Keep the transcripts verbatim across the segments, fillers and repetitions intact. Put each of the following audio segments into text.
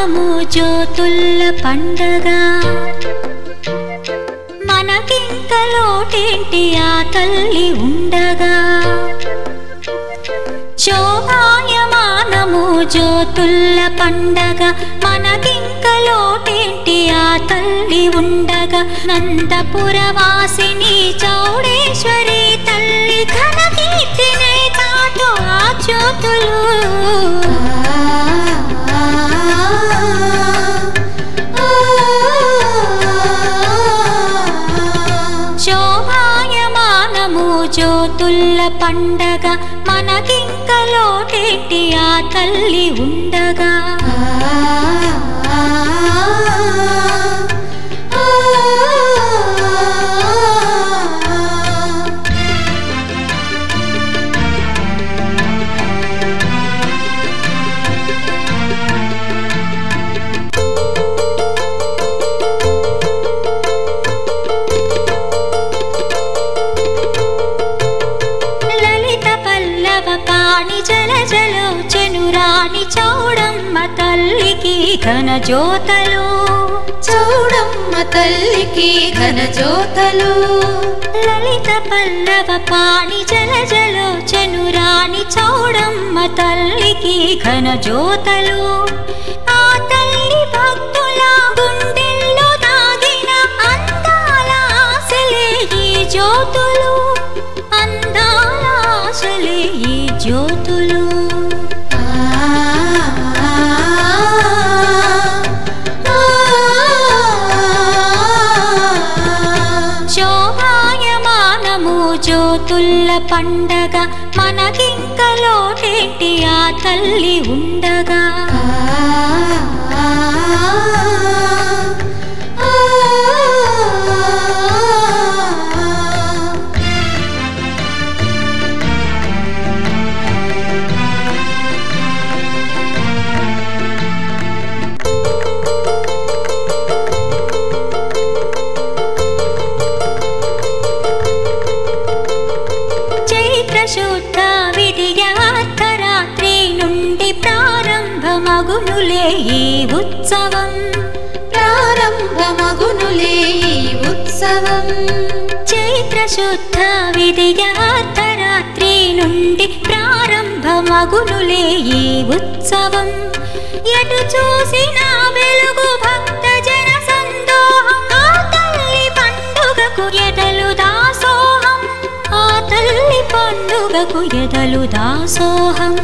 శోభాయమానము జ్యోతుల్ల పండగ మనకింక లోటేంటి ఆ తల్లి ఉండగా శోభాయమానము జ్యోతుల్ల పండగ మనకింక లోటేంటి ఆ తల్లి ఉండగా నందపురవాసిని చౌడేశ్వరి తల్లి ఘన కీర్తినే చాటు ఆ జ్యోతులు శోభాయమానము జ్యోతుల్ల పండగ మనకింక లోటేంటి ఆ తల్లి ఉండగా జలజలోచనురాణి చౌడమ్మ తల్లికి ఘన జ్యోతలు చౌడమ్మ తల్లికి ఘన జ్యోతలు లలిత పల్లవ పాణి జలజలోచనురాణి చౌడమ్మ తల్లికి ఘన జ్యోతలు ఆ తల్లి భక్తుల గుండెల్లో దాగిన అందాల ఆశలే ఈ జ్యోతులు అందాల ఆశలే ఈ జ్యోతులు శోభాయమానము జ్యోతుల్ల పండగ మనకింక లోటేంటి ఆ తల్లి ఉండగా శుద్ధ విధియ అర్ధరాత్రి నుండి ప్రారంభమగునులే ఈ ఉత్సవం ప్రారంభమగునులే ఈ ఉత్సవం చైత్ర శుద్ధ విధియ అర్ధరాత్రి నుండి ప్రారంభమగునులే ఈ ఉత్సవం ఎటు చూసిన వెలుగు భక్త జన సందోహం ఆ తల్లి పండుగకు ఎదలు దాసోహం ఆ తల్లి పండుగకు ఎదలు దాసోహం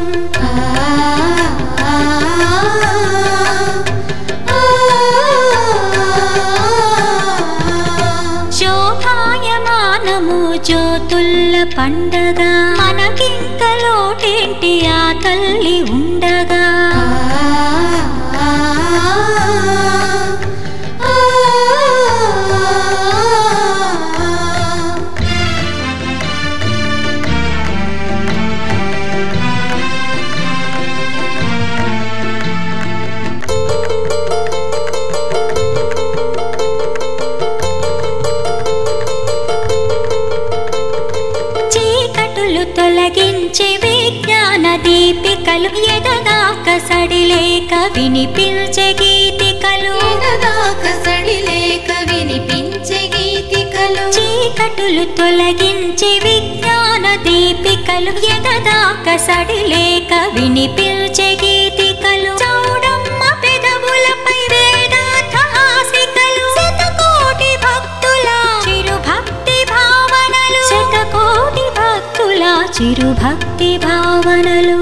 శోభాయమానము జ్యోతుల్ల పండగ మనకింక లోటేంటి ఆ తల్లి ఉండగా తొలగించే విజ్ఞాన దీపికలు ఎదదాక సడిలేక వినిపించే గీతికలు ఎదదాక సడిలేక వినిపించే గీతికలు చీకటులు తొలగించే విజ్ఞాన దీపికలు ఎదదాక సడిలేక వినిపించే గీతికలు చౌడమ్మ పెదవులపై వేదార్థ హాసికలు శతకోటి భక్తుల చిరు భక్తి భావనలు శతకోటి భక్తుల చిరు భక్తి భావనలు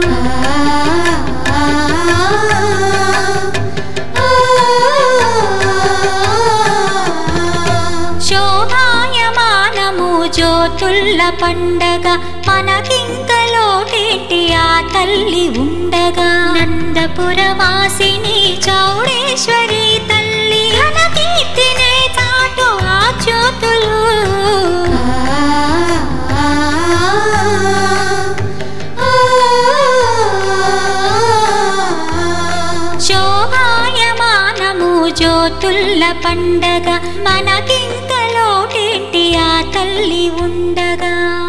శోభాయమానము జ్యోతుల్ల పండగ మనకింక లోటేంటి ఆ తల్లి ఉండగా నందపురవాసిని చౌడేశ్వరి తల్లి ఘన కీర్తినే చాటు ఆ జ్యోతులు శోభాయమానము జ్యోతుల్ల పండగ మనకింక లోటేంటి ఆ తల్లి ఉండగా